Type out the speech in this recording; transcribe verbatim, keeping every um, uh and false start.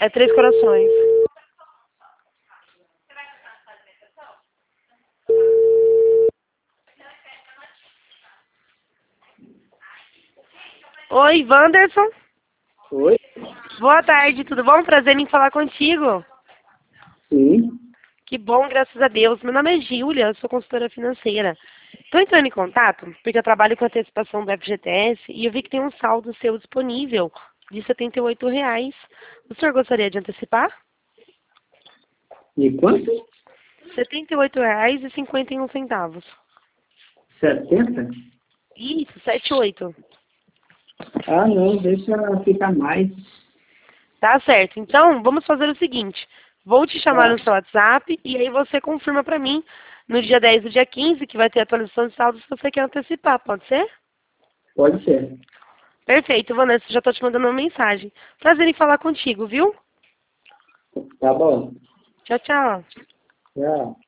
É Três Corações. Oi, Wanderson. Oi? Boa tarde, tudo bom? Prazer em falar contigo. Sim. Que bom, graças a Deus. Meu nome é Júlia, eu sou consultora financeira. Estou entrando em contato porque eu trabalho com antecipação do F G T S e eu vi que tem um saldo seu disponível de setenta e oito reais. O senhor gostaria de antecipar? E quanto? setenta e oito reais e cinquenta e um centavos. setenta? Isso, setenta e oito. Ah, não, deixa ficar mais. Tá certo. Então, vamos fazer o seguinte. Vou te chamar Tá. no seu WhatsApp e aí você confirma para mim no dia dez do dia quinze, que vai ter atualização de saldo, se você quer antecipar. Pode ser? Pode ser. Perfeito, Vanessa. Já estou te mandando uma mensagem. Prazer em falar contigo, viu? Tá bom. Tchau, tchau. Tchau.